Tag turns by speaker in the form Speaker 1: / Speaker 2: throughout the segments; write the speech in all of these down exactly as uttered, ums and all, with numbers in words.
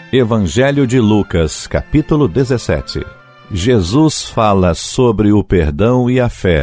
Speaker 1: Evangelho de Lucas, capítulo dezessete. Jesus fala sobre o perdão e a fé.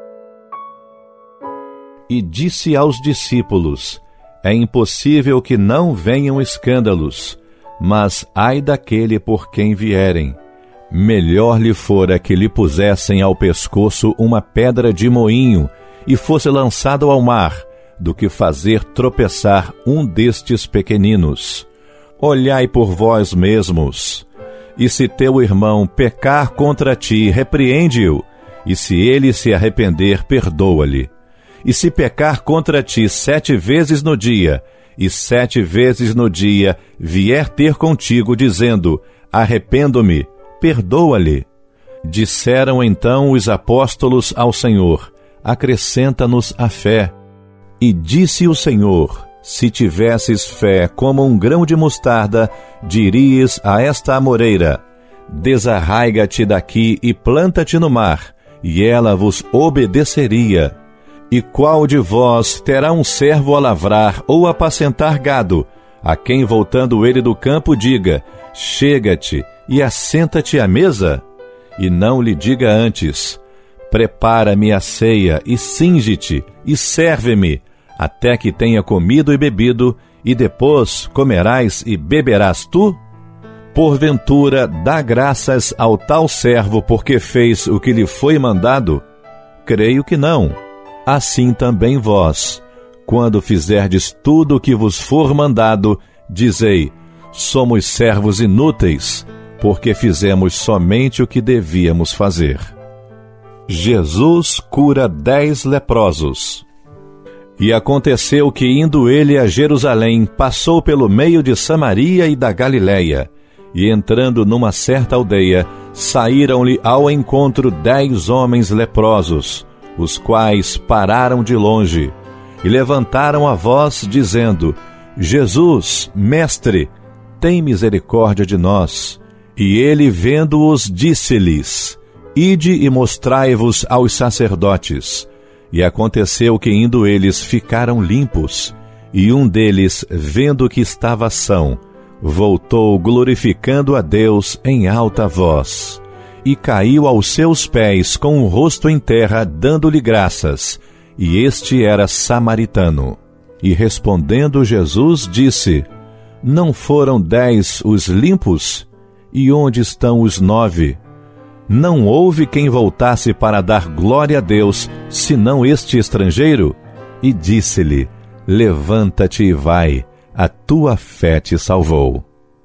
Speaker 1: E disse aos discípulos: é impossível que não venham escândalos, mas ai daquele por quem vierem. Melhor lhe fora que lhe pusessem ao pescoço uma pedra de moinho e fosse lançado ao mar, do que fazer tropeçar um destes pequeninos. Olhai por vós mesmos, e se teu irmão pecar contra ti, repreende-o, e se ele se arrepender, perdoa-lhe. E se pecar contra ti sete vezes no dia, e sete vezes no dia vier ter contigo, dizendo: arrependo-me, perdoa-lhe. Disseram então os apóstolos ao Senhor: acrescenta-nos a fé. E disse o Senhor: se tivesses fé como um grão de mostarda, dirias a esta amoreira: desarraiga-te daqui e planta-te no mar, e ela vos obedeceria. E qual de vós terá um servo a lavrar ou apacentar gado, a quem, voltando ele do campo, diga: chega-te e assenta-te à mesa? E não lhe diga antes: prepara-me a ceia e cinge-te e serve-me, até que tenha comido e bebido, e depois comerás e beberás tu? Porventura dá graças ao tal servo porque fez o que lhe foi mandado? Creio que não. Assim também vós, quando fizerdes tudo o que vos for mandado, dizei: somos servos inúteis, porque fizemos somente o que devíamos fazer. Jesus cura dez leprosos. E aconteceu que, indo ele a Jerusalém, passou pelo meio de Samaria e da Galiléia, e entrando numa certa aldeia, saíram-lhe ao encontro dez homens leprosos, os quais pararam de longe, e levantaram a voz, dizendo: Jesus, mestre, tem misericórdia de nós. E ele, vendo-os, disse-lhes: ide e mostrai-vos aos sacerdotes. E aconteceu que, indo eles, ficaram limpos, e um deles, vendo que estava são, voltou glorificando a Deus em alta voz, e caiu aos seus pés com o rosto em terra, dando-lhe graças, e este era samaritano. E respondendo Jesus, disse: não foram dez os limpos? E onde estão os nove? Não houve quem voltasse para dar glória a Deus, senão este estrangeiro? E disse-lhe: levanta-te e vai, a tua fé te salvou.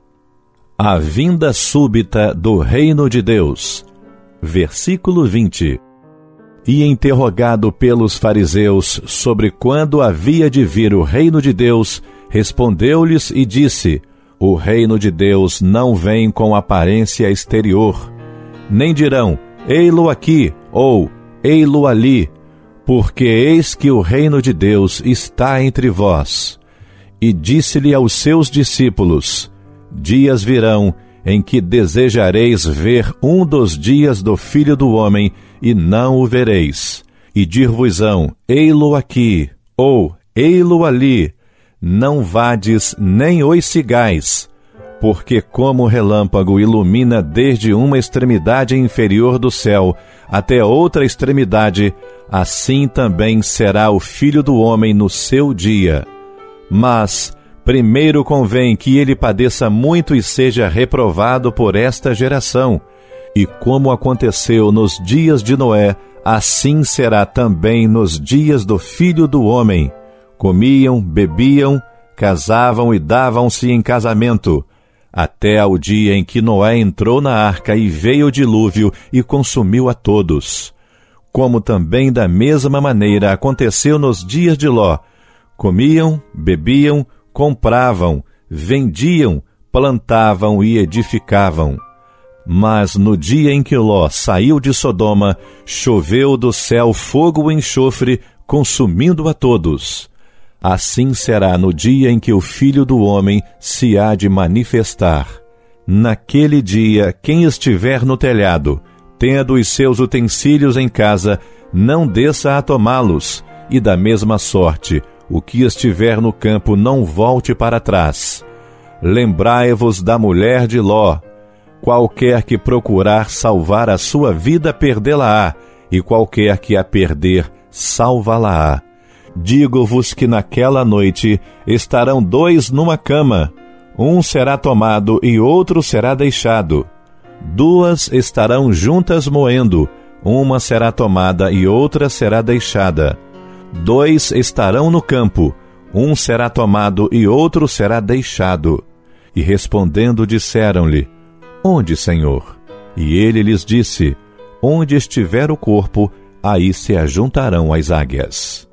Speaker 1: A vinda súbita do reino de Deus. Versículo vinte. E interrogado pelos fariseus sobre quando havia de vir o reino de Deus, respondeu-lhes e disse: o reino de Deus não vem com aparência exterior, nem dirão: ei-lo aqui, ou ei-lo ali, porque eis que o reino de Deus está entre vós. E disse-lhe aos seus discípulos: dias virão em que desejareis ver um dos dias do Filho do Homem, e não o vereis. E dir-vos-ão: ei-lo aqui, ou ei-lo ali. Não vades nem os sigais, porque como o relâmpago ilumina desde uma extremidade inferior do céu até outra extremidade, assim também será o Filho do Homem no seu dia. Mas primeiro convém que ele padeça muito e seja reprovado por esta geração. E como aconteceu nos dias de Noé, assim será também nos dias do Filho do Homem. Comiam, bebiam, casavam e davam-se em casamento, até ao dia em que Noé entrou na arca e veio o dilúvio e consumiu a todos. Como também da mesma maneira aconteceu nos dias de Ló. Comiam, bebiam, compravam, vendiam, plantavam e edificavam. Mas no dia em que Ló saiu de Sodoma, choveu do céu fogo e enxofre, consumindo a todos. Assim será no dia em que o Filho do Homem se há de manifestar. Naquele dia, quem estiver no telhado, tendo os seus utensílios em casa, não desça a tomá-los, e da mesma sorte, o que estiver no campo não volte para trás. Lembrai-vos da mulher de Ló. Qualquer que procurar salvar a sua vida, perdê-la-á, e qualquer que a perder, salvá-la-á. Digo-vos que naquela noite estarão dois numa cama, um será tomado e outro será deixado. Duas estarão juntas moendo, uma será tomada e outra será deixada. Dois estarão no campo, um será tomado e outro será deixado. E respondendo disseram-lhe: Onde, Senhor? E ele lhes disse: Onde estiver o corpo, aí se ajuntarão as águias.